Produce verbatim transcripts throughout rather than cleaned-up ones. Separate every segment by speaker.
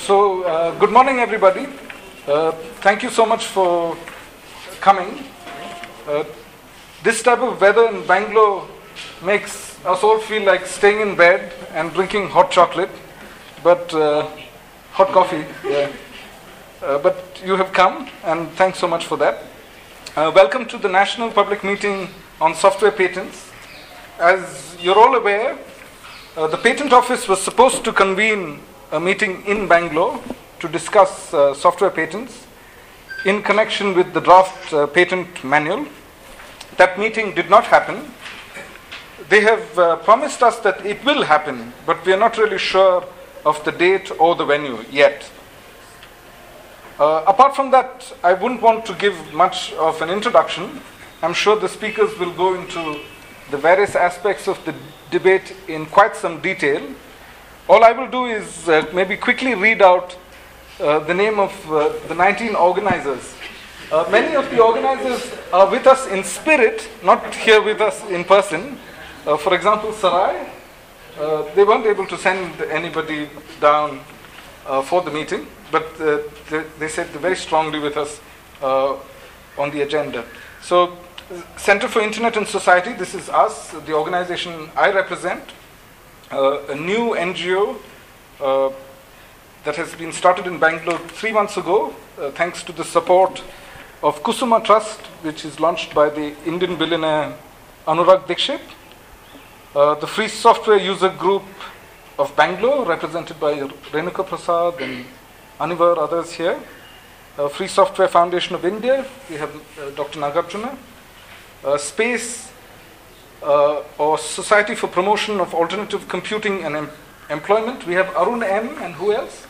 Speaker 1: So, uh, good morning, everybody. Uh, thank you so much for coming. Uh, this type of weather in Bangalore makes us all feel like staying in bed and drinking hot chocolate, but uh, hot coffee. Yeah. Uh, but you have come, and thanks so much for that. Uh, welcome to the National Public Meeting on Software Patents. As you're all aware, uh, the Patent Office was supposed to convene a meeting in Bangalore to discuss uh, software patents in connection with the draft uh, patent manual. That meeting did not happen. They have uh, promised us that it will happen, but we are not really sure of the date or the venue yet. Uh, apart from that, I wouldn't want to give much of an introduction. I'm sure the speakers will go into the various aspects of the debate in quite some detail. All I will do is uh, maybe quickly read out uh, the name of uh, the nineteen organizers. Uh, many of the organizers are with us in spirit, not here with us in person. Uh, for example, Sarai, uh, they weren't able to send anybody down uh, for the meeting, but uh, they, they said they're very strongly with us uh, on the agenda. So, Center for Internet and Society, this is us, the organization I represent. Uh, a new N G O uh, that has been started in Bangalore three months ago, uh, thanks to the support of Kusuma Trust, which is launched by the Indian billionaire Anurag Dixit. Uh, the Free Software User Group of Bangalore, represented by Renuka Prasad and Anivar, others here. Uh, Free Software Foundation of India, we have uh, Doctor Nagarjuna. Uh, Space Uh, or Society for Promotion of Alternative Computing and em- Employment. We have Arun M. and who else?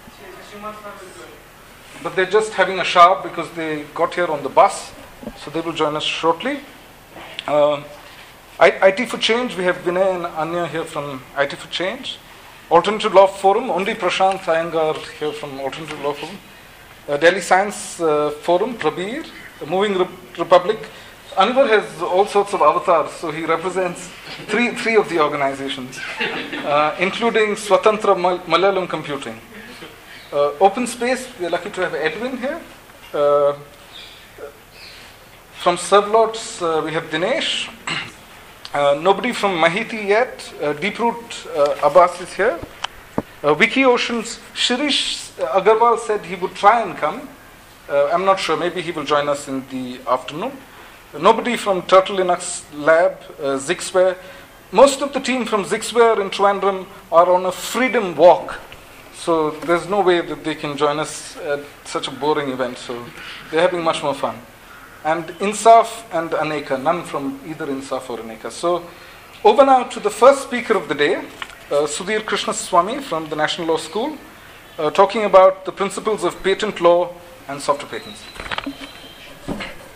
Speaker 1: But they're just having a shower because they got here on the bus, so they will join us shortly. Uh, I- IT for Change, we have Vinay and Anya here from I T for Change. Alternative Law Forum, only Prashant Iyengar here from Alternative Law Forum. Uh, Delhi Science uh, Forum, Prabir. The Moving Re- Republic. Anwar has all sorts of avatars, so he represents three three of the organizations, uh, including Swatantra Mal- Malayalam Computing. Uh, Open Space, we are lucky to have Edwin here. Uh, from Servlots, uh, we have Dinesh. Uh, nobody from Mahiti yet. Uh, Deeproot uh, Abbas is here. Uh, WikiOcean's Shirish Agarwal said he would try and come. Uh, I'm not sure, maybe he will join us in the afternoon. Nobody from Turtle Linux Lab, uh, Zixware. Most of the team from Zixware in Trivandrum are on a freedom walk. So there's no way that they can join us at such a boring event. So they're having much more fun. And Insaf and Aneka, none from either Insaf or Aneka. So over now to the first speaker of the day, uh, Sudhir Krishnaswamy from the National Law School, uh, talking about the principles of patent law and software patents.